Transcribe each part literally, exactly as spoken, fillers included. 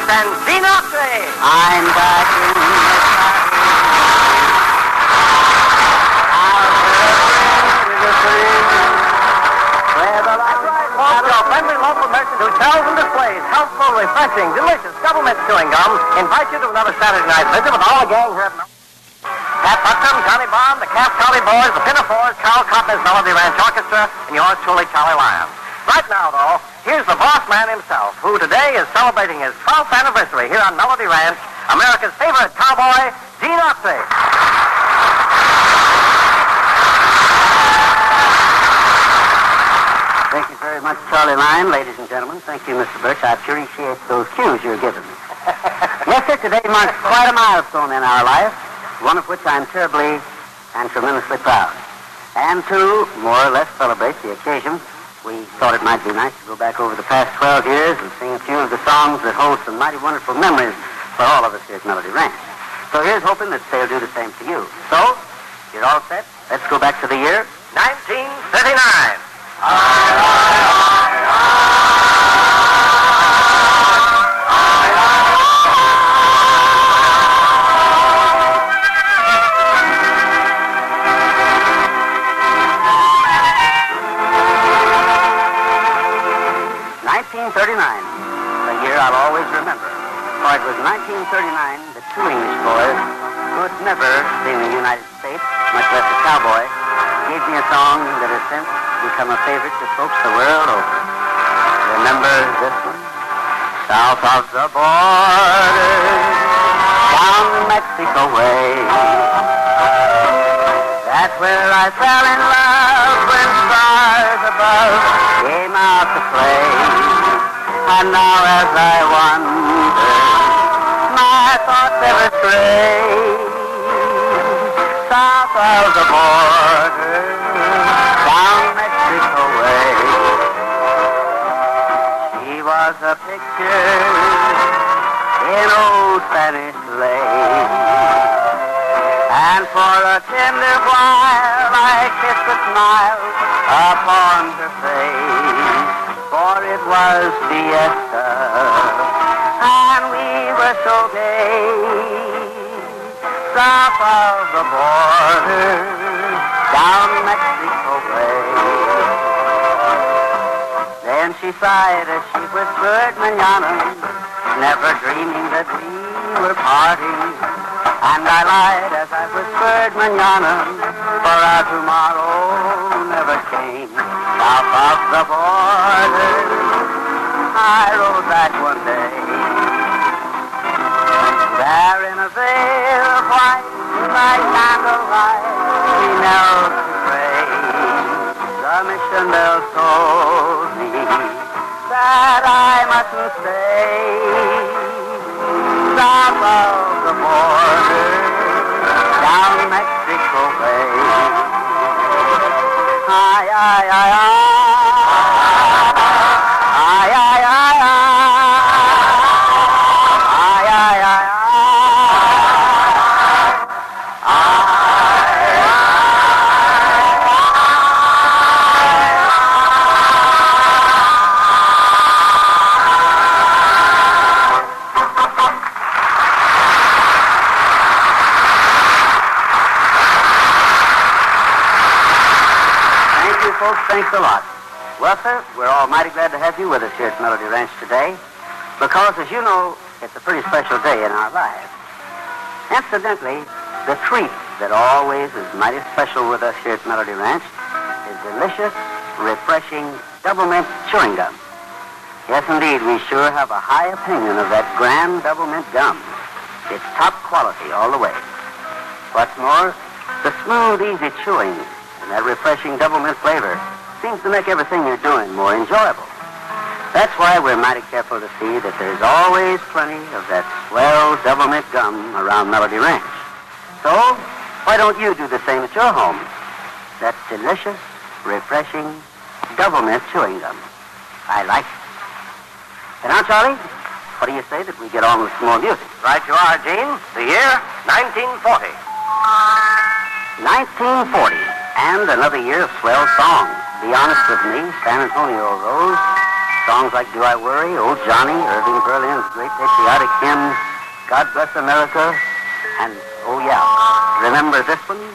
and Gene Autry. I'm back in the Your friendly local merchant who sells and displays healthful, refreshing, delicious double mint chewing gum invites you to another Saturday night visit with all the gang here at Pat Buxton, Johnny Bond, the Cass County Boys, the Pinafores, Carl Cotner's Melody Ranch Orchestra, and yours truly, Charlie Lyons. Right now, though, here's the boss man himself, who today is celebrating his twelfth anniversary here on Melody Ranch, America's favorite cowboy, Gene Autry. Thank you very much, Charlie Lyon. Ladies and gentlemen, thank you, Mister Birch. I appreciate those cues you're giving me. Yes, sir, today marks quite a milestone in our life, one of which I'm terribly and tremendously proud. And to more or less celebrate the occasion, we thought it might be nice to go back over the past twelve years and sing a few of the songs that hold some mighty wonderful memories for all of us here at Melody Ranch. So here's hoping that they'll do the same to you. So, you're all set? Let's go back to the year nineteen thirty-nine. nineteen thirty-nine, a year I'll always remember. For it was nineteen thirty-nine that two English boys who had never seen the United States, much less a cowboy, gave me a song that has since become a favorite to folks the world over. Remember this one? South of the border, down Mexico way. That's where I fell in love when stars above came out to play. And now as I wander, my thoughts ever stray. South of the border, down Mexico way. She was a picture in old Spanish lace. And for a tender while I kissed a smile upon her face. For it was fiesta, and we were so gay. South of the border, down Mexico way. Then she sighed as she whispered manana, never dreaming that we were parting. And I lied as I whispered manana, for our tomorrow never came. South of the border, I rode back one day. There in a veil of white, by candlelight, we knelt to pray. The mission bell told me that I mustn't stay. South of the border, down Mexico way. Ay, ay, ay, ay. Ay, ay, ay, ay. Ay, ay, ay, ay. Folks, thanks a lot. Well, sir, we're all mighty glad to have you with us here at Melody Ranch today, because, as you know, it's a pretty special day in our lives. Incidentally, the treat that always is mighty special with us here at Melody Ranch is delicious, refreshing double mint chewing gum. Yes, indeed, we sure have a high opinion of that grand double mint gum. It's top quality all the way. What's more, the smooth, easy chewing and that refreshing double mint flavor seems to make everything you're doing more enjoyable. That's why we're mighty careful to see that there's always plenty of that swell double mint gum around Melody Ranch. So, why don't you do the same at your home? That delicious, refreshing double mint chewing gum. I like it. And now, Charlie, what do you say that we get on with some more music? Right you are, Gene. The year, nineteen forty. nineteen forty. And another year of swell songs. Be Honest With Me, San Antonio Rose, Songs like Do I Worry, Old Johnny, Irving Berlin's great patriotic hymn, God Bless America, and, oh yeah, remember this one?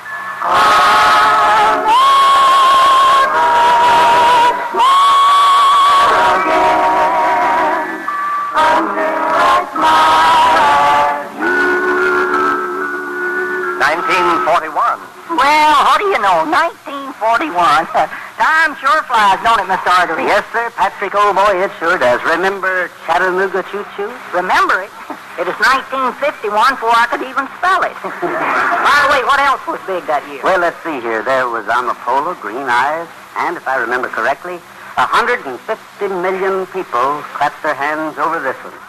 nineteen forty-one. Well, how do you know? nineteen forty-one. Time sure flies, don't it, Mister Artery? Yes, sir, Patrick, old boy, it sure does. Remember Chattanooga Choo Choo? Remember it? It was nineteen fifty-one before I could even spell it. By the way, what else was big that year? Well, let's see here. There was Amapola, Green Eyes, and if I remember correctly, one hundred fifty million people clapped their hands over this one.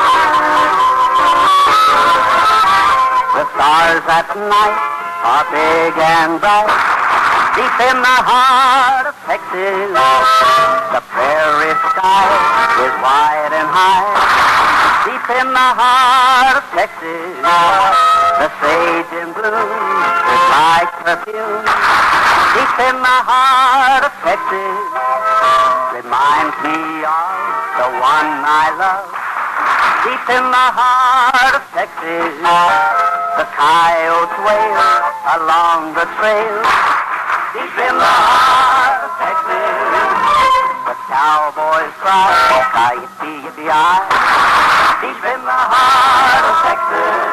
The stars at night are big and bright, deep in the heart of Texas. The prairie sky is wide and high, deep in the heart of Texas. The sage in bloom is like perfume, deep in the heart of Texas. Reminds me of the one I love, deep in the heart of Texas. The coyotes wail along the trail, deep in the heart of Texas. The cowboys cry, yippee, yippee-yi, deep in the heart of Texas.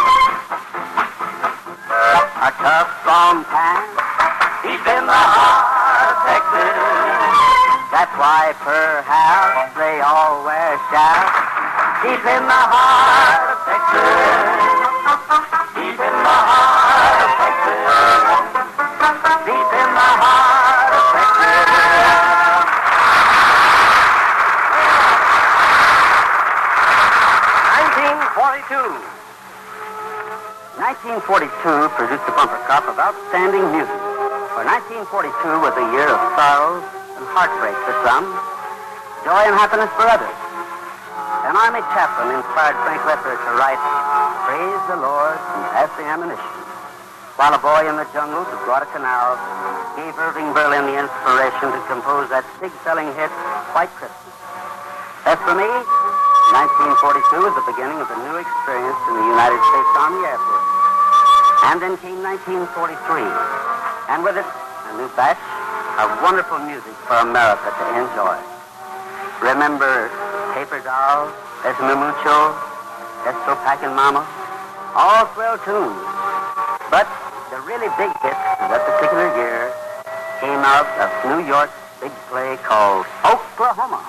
A tough, strong pan, deep in the heart of Texas. That's why perhaps they all wear shouts, deep in the heart of Texas. Deep in the heart of Texas. Deep in the heart of Texas. nineteen forty-two. nineteen forty-two produced a bumper crop of outstanding music. For nineteen forty-two was a year of sorrows and heartbreak for some, joy and happiness for others. An army chaplain inspired Frank Lether to write, Praise the Lord and Pass the Ammunition, while a boy in the jungles of Guadalcanal gave Irving Berlin the inspiration to compose that big-selling hit, White Christmas. As for me, nineteen forty-two was the beginning of a new experience in the United States Army Air Force. And then came nineteen forty-three, and with it, a new batch of wonderful music for America to enjoy. Remember Paper Dolls, Besame Mucho, Esto Packin' Mama, all swell tunes. But the really big hit of that particular year came out of New York's big play called Oklahoma.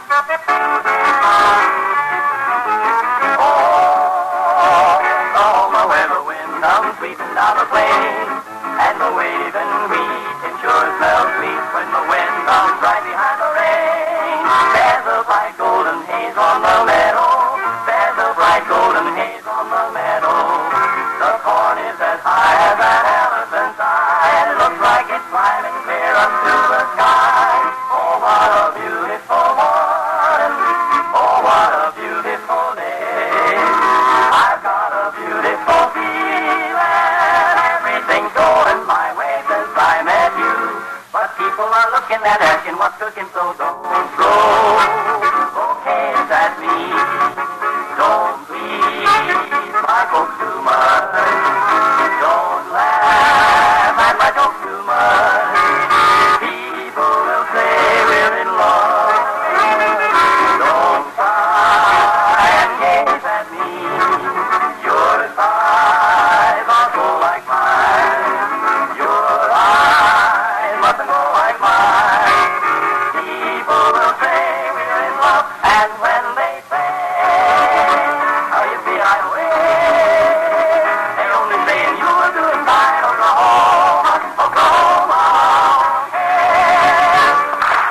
Oklahoma, where the wind comes sweeping down the plain, and the waving wheat it sure smells sweet when the wind comes right behind the rain. There's a bright golden haze on the meadow, there's a bright golden haze on the meadow. The corn is as high as an elephant's eye, and it looks like it's climbing clear up to the sky. Oh, what a beautiful morning, oh, what a beautiful day. I've got a beautiful feeling, everything's going my way since I met you. But people are looking and asking what's cooking, so don't throw bouquets at me. Don't please my folks too much. Don't laugh at my jokes too much. People will say we're in love. Don't cry and gaze at me. Your eyes are so like mine. Your eyes mustn't go like mine. People will say we're in love, and when they say how you feel right away, they only saying you were doing fine. Oklahoma, Oklahoma, yeah.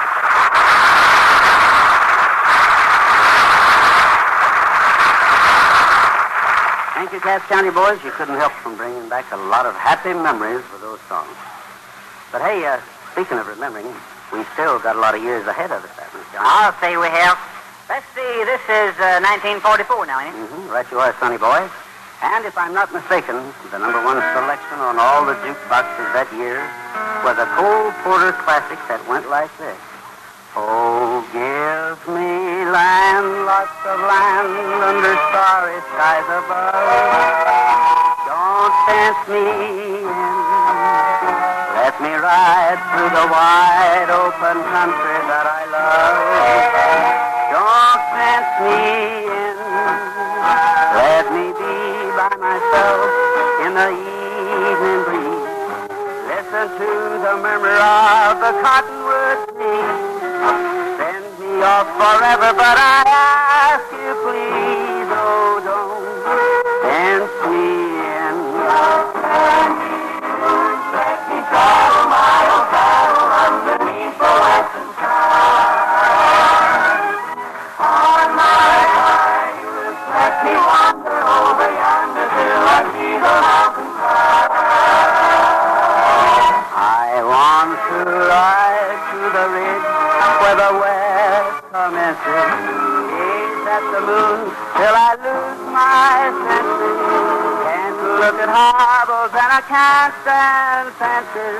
Thank you, Cass County boys. You couldn't help from bringing back a lot of happy memories with those songs. But hey, uh, speaking of remembering, we still got a lot of years ahead of us, haven't we, John? I'll say we have. Let's see, this is uh, nineteen forty-four now, ain't it? Mm-hmm. Right you are, sonny boy. And if I'm not mistaken, the number one selection on all the jukeboxes that year was a Cole Porter classic that went like this. Oh, Give me land, lots of land under starry skies above. Don't fence me in. Let me ride through the wide open country that I love. Don't fence me in. Let me be by myself in the evening breeze. Listen to the murmur of the cottonwood trees. Send me off forever, but I ask you please, oh, don't fence me in. Let me travel my own travel underneath the western sky. On my mind, let me wander over yonder till I see the mountain side. I want to ride to the ridge where the west commences. Gaze at the moon till I lose my senses. Can't look at hobbles and I can't stand fences.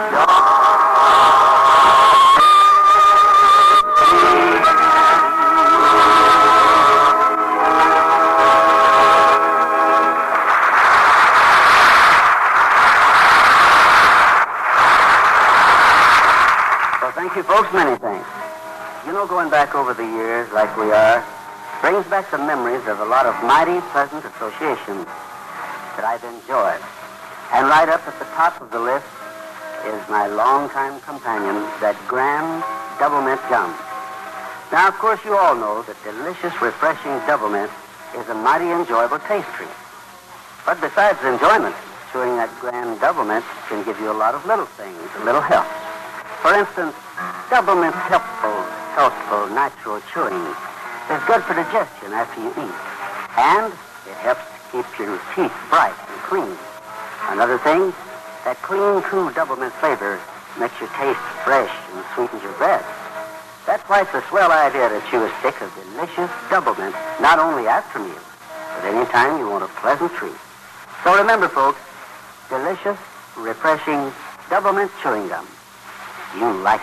Well, thank you, folks. Many thanks. You know, going back over the years like we are brings back the memories of a lot of mighty pleasant associations that I've enjoyed. And right up at the top of the list is my longtime companion, that grand double mint gum. Now, of course, you all know that delicious, refreshing double mint is a mighty enjoyable taste treat. But besides enjoyment, chewing that grand double mint can give you a lot of little things, a little help. For instance, double mint's helpful, healthful, natural chewing is good for digestion after you eat. And it helps to keep your teeth bright and clean. Another thing, that clean, cool double mint flavor makes your taste fresh and sweetens your breath. That's why it's a swell idea to chew a stick of delicious double mint, not only after meals, but any time you want a pleasant treat. So remember, folks, delicious, refreshing double mint chewing gum. You like it.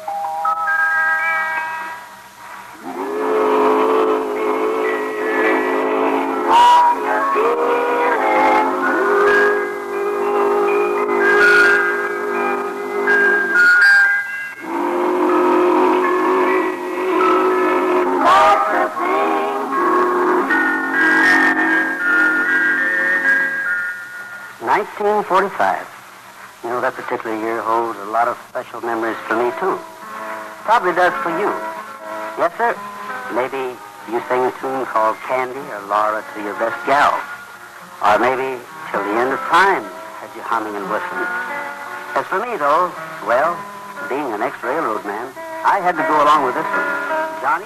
nineteen forty-five. You know, that particular year holds a lot of special memories for me, too. Probably does for you. Yes, sir. Maybe you sing a tune called Candy or Laura to your best gal. Or maybe Till the End of Time had you humming and whistling. As for me, though, well, being an ex-railroad man, I had to go along with this one. Johnny?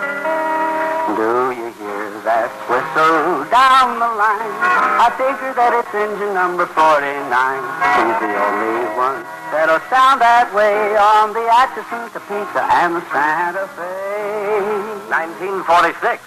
Do you hear that whistle down the line? I figure that it's engine number forty-nine. He's the only one that'll sound that way on the Atchison, Topeka, and the Santa Fe. nineteen forty-six.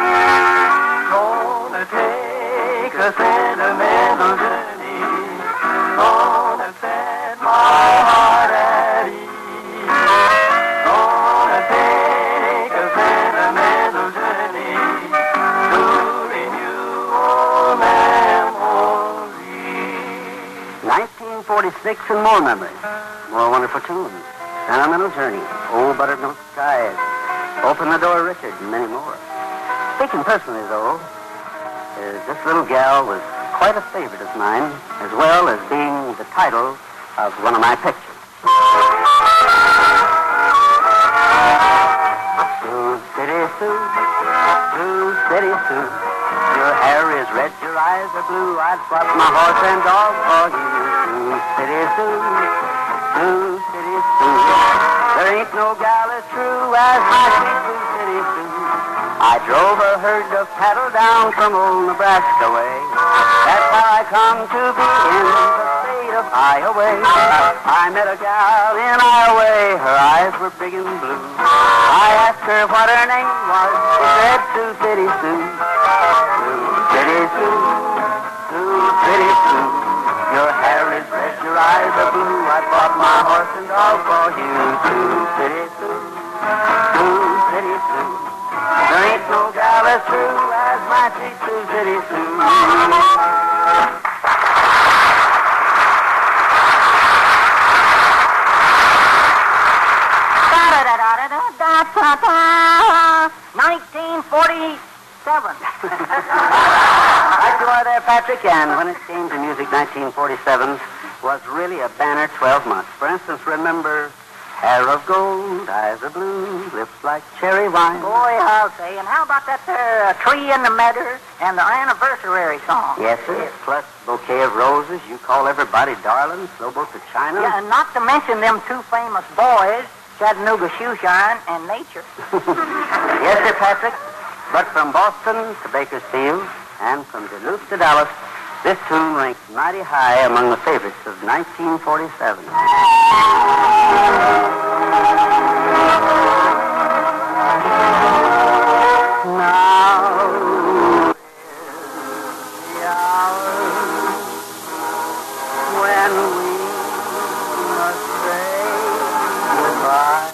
Gonna take a sentimental journey. Gonna set my heart at ease. Gonna take a sentimental journey to renew old memories. nineteen forty-six and more memories. More wonderful tunes. Sentimental Journey. Old Buttermilk Skies. Open the Door, Richard, and many more. Speaking personally, though, uh, this little gal was quite a favorite of mine, as well as being the title of one of my pictures. Sioux City Sue, Sioux City Sue, your hair is red, your eyes are blue, I'd swap my horse and dog for you. Sioux City Sue, Sioux City Sue, there ain't no gal as true as my sweet Sioux City Sue. I drove a herd of cattle down from old Nebraska way. That's how I come to be in the state of Iowa. I met a gal in Iowa. Her eyes were big and blue. I asked her what her name was. She said Sioux City Sue. Sioux City Sue. Sioux City Sue. Your hair is red, your eyes are blue. I bought my horse and dog for you. Sioux City Sue. Sioux Sue, City, Sue. nineteen forty-seven. Right you are there, Patrick, and when it came to music, nineteen forty-seven was really a banner twelve months. For instance, remember hair of gold, eyes of blue, lips like cherry wine. Boy, I'll say. And how about that there uh, Tree in the Meadow and the anniversary song? Yes, sir. Yes. Plus bouquet of roses, you call everybody darling, Slowboat to China. Yeah, and not to mention them two famous boys, Chattanooga Shoeshine and Nature. Yes, sir, Patrick. But from Boston to Bakersfield and from Duluth to Dallas, this tune ranked mighty high among the favorites of nineteen forty-seven. Now is the hour when we must say goodbye.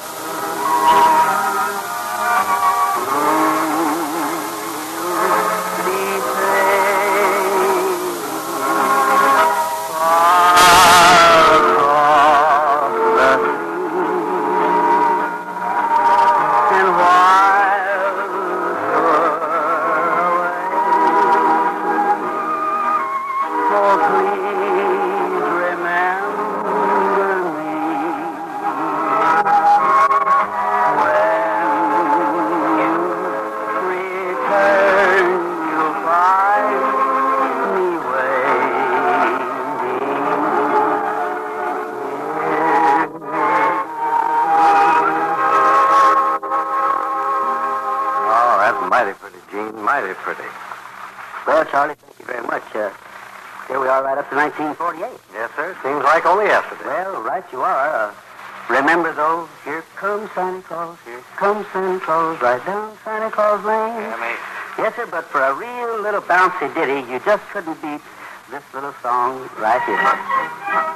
Mighty pretty, Gene, mighty pretty. Well, Charlie, thank you very much. Uh, here we are right up to nineteen forty-eight. Yes, sir. Seems like only yesterday. Well, right you are. Uh, remember, though, here comes Santa Claus, here comes Santa Claus, right down Santa Claus Lane. Yeah, me. Yes, sir, but for a real little bouncy ditty, you just couldn't beat this little song right here.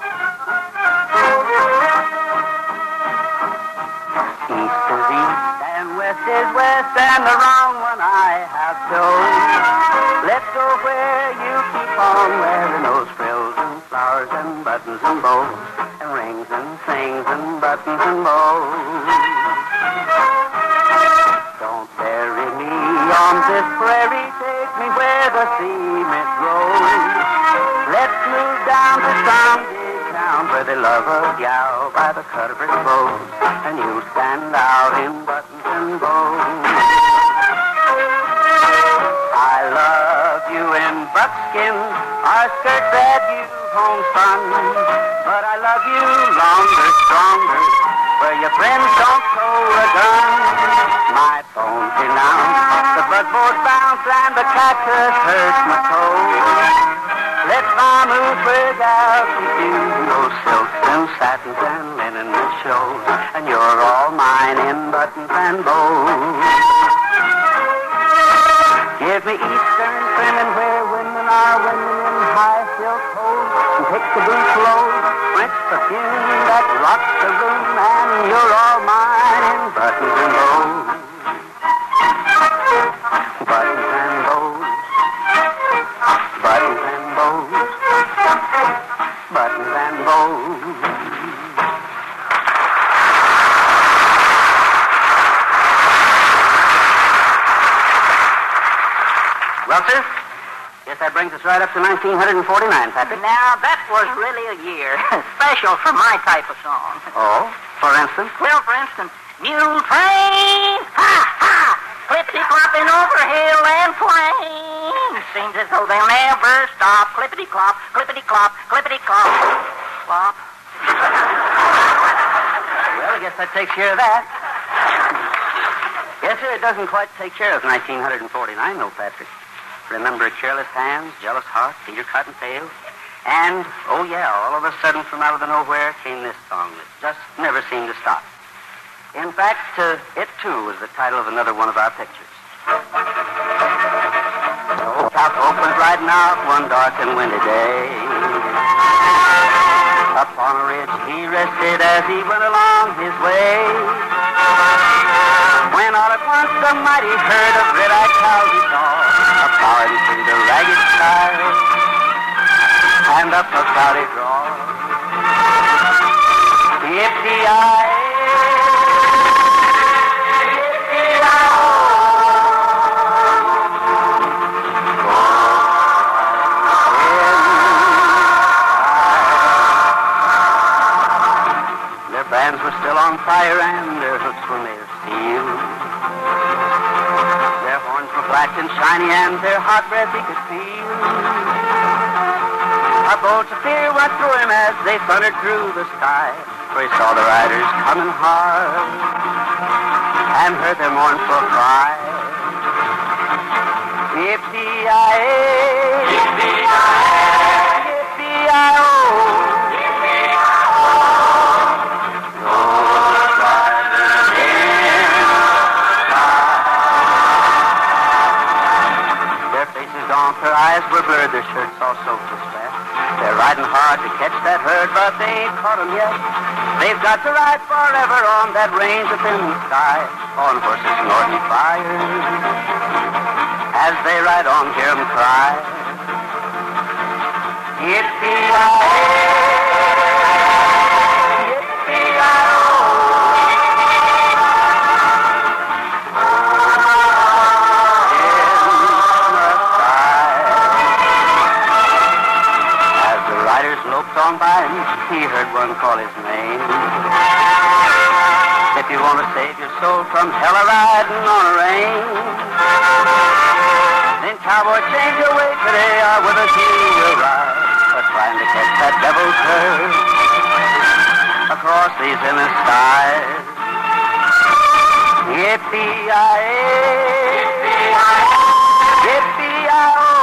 East is east and west is west, and the wrong one I have chose. Let's go where you keep on wearing those frills and flowers and buttons and bows, and rings and things and buttons and bows. Don't bury me on this prairie, take me where the cement grows. Let's move down to some big town where they love a gal by the cut of her clothes, and you stand out in buttons and bows. I love you in buckskin, our skirts that you've homespun, but I love you longer, stronger, where your friends don't throw a gun. My bones renounce, the buckboard bounce, and the cactus hurts my toes. Let my mood break out with you, those silks and satins and linen that shows, and you're all mine in buttons and bows. Give me Eastern trimming where women are women in high silk hose, and Pixaboo clothes, French perfume that rocks the room, and you're all mine in buttons and bows. Buttons and bows. Buttons and bows. Buttons and bows. Well, sir, guess that brings us right up to nineteen forty-nine, Patrick. Now, that was really a year. Special for my type of song. Oh? For instance? Well, for instance, mule train, ha, ha, clippity-clopping over hill and plain. Seems as though they'll never stop. Clippity-clop, clippity-clop, clippity-clop, clop. Well, I guess that takes care of that. Yes, sir, it doesn't quite take care of nineteen forty-nine, though, Patrick. Remember careless hands, jealous heart, Peter Cottontail, and, oh yeah, all of a sudden from out of the nowhere came this song that just never seemed to stop. In fact, uh, it too was the title of another one of our pictures. Oh, South Oakland riding out one dark and windy day. Up on a ridge he rested as he went along his way. When all at once a mighty herd of red-eyed cows he saw, are bowing through the ragged sky, and up a cloudy draw. Yippee-yi-yi, their bands were still on fire and their hooks were made of steel. Their horns were black and shiny and their hot breath he could feel. A bolt of fear went through him as they thundered through the sky, for he saw the riders coming hard and heard their mournful cry. Yippee-yi-yi, yippee-yi-yi, yippee-yi-oh. Their eyes were blurred, their shirts all soaked with sweat. They're riding hard to catch that herd, but they ain't caught 'em yet. They've got to ride forever on that range up in the sky, on horses snorting fire. As they ride on, hear 'em cry. Yippee-yi-yi, on by him, he heard one call his name. If you want to save your soul from hell a-riding on a range, then cowboy, change your way today, or with us you will ride. But trying to catch that devil's herd across these endless skies. Yippee-yi-yi, yippee-yi-oh.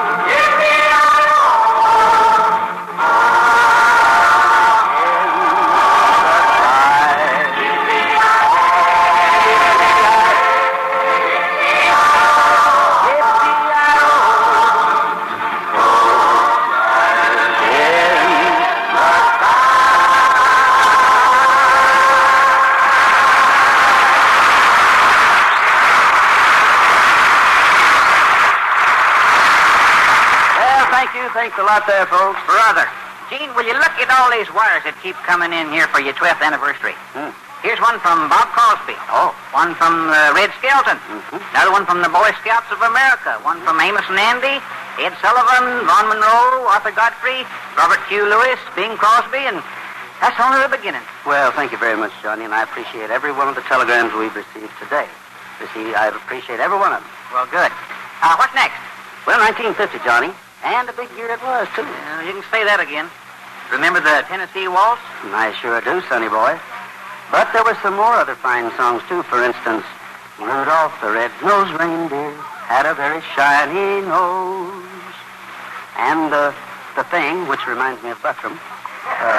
Thanks a lot there, folks. Brother, Gene, will you look at all these wires that keep coming in here for your twelfth anniversary? Hmm. Here's one from Bob Crosby. Oh. One from uh, Red Skelton. Mm-hmm. Another one from the Boy Scouts of America. One from Amos and Andy, Ed Sullivan, Vaughn Monroe, Arthur Godfrey, Robert Q. Lewis, Bing Crosby, and that's only the beginning. Well, thank you very much, Johnny, and I appreciate every one of the telegrams we've received today. You see, I appreciate every one of them. Well, good. Uh, what's next? Well, nineteen fifty, Johnny. And a big year it was, too. Uh, you can say that again. Remember the Tennessee Waltz? I sure do, sonny boy. But there were some more other fine songs, too. For instance, Rudolph the Red-Nosed Reindeer had a very shiny nose. And uh, the Thing, which reminds me of Buttram. Uh,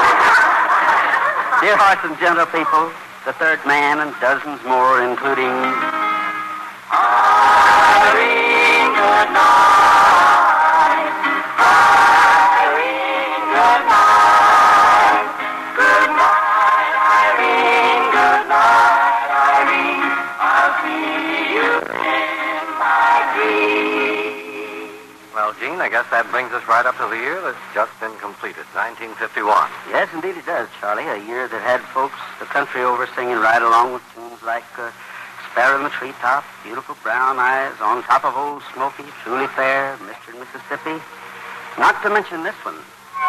Dear Hearts and Gentle People, The Third Man, and dozens more, including... Irene, good night. I guess that brings us right up to the year that's just been completed, nineteen fifty-one. Yes, indeed it does, Charlie. A year that had folks the country over singing right along with tunes like uh, Sparrow in the Treetop, Beautiful Brown Eyes, On Top of Old Smoky, Truly Fair, Mister Mississippi. Not to mention this one.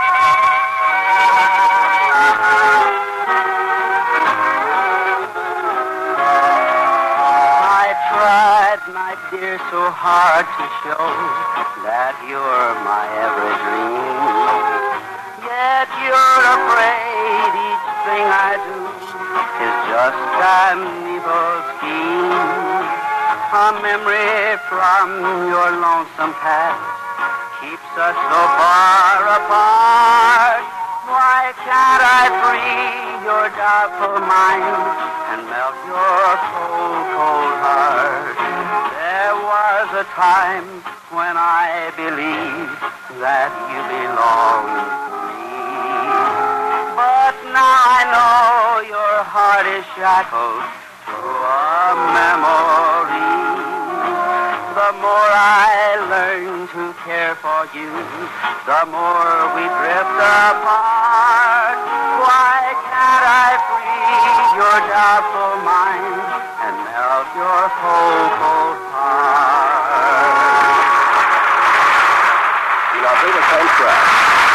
I tried, my dear, so hard to show that you're my every dream. Yet you're afraid each thing I do is just an evil scheme. A memory from your lonesome past keeps us so far apart. Why can't I free your doubtful mind and melt your cold, cold heart? There was a time when I believed that you belonged to me. But now I know your heart is shackled to a memory. The more I you, the more we drift apart. Why can't I free your doubtful mind and melt your cold, cold heart? You know, bring the same track.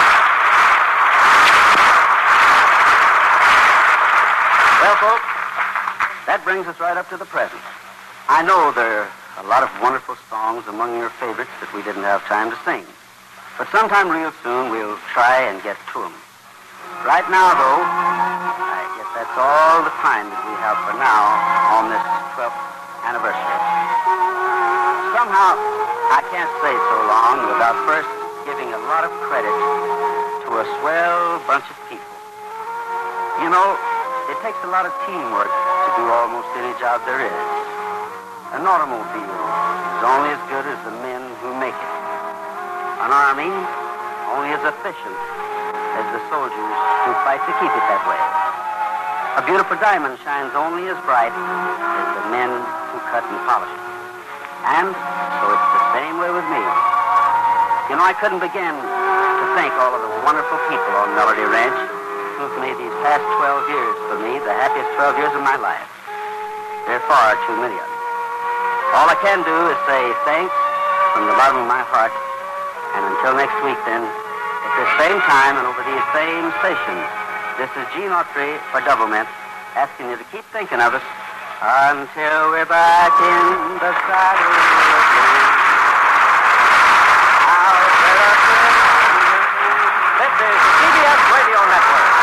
Well, folks, that brings us right up to the present. I know there are a lot of wonderful songs among your favorites that we didn't have time to sing. But sometime real soon we'll try and get to them. Right now, though, I guess that's all the time that we have for now on this twelfth anniversary. Somehow, I can't say so long without first giving a lot of credit to a swell bunch of people. You know, it takes a lot of teamwork to do almost any job there is. An automobile is only as good as the men who make it. An army only as efficient as the soldiers who fight to keep it that way. A beautiful diamond shines only as bright as the men who cut and polish it. And so it's the same way with me. You know, I couldn't begin to thank all of the wonderful people on Melody Ranch who've made these past twelve years for me the happiest twelve years of my life. There are far too many of them. All I can do is say thanks from the bottom of my heart. And until next week, then, at this same time and over these same stations, this is Gene Autry for Doublemint, asking you to keep thinking of us until we're back in the saddle again. This is the C B S Radio Network.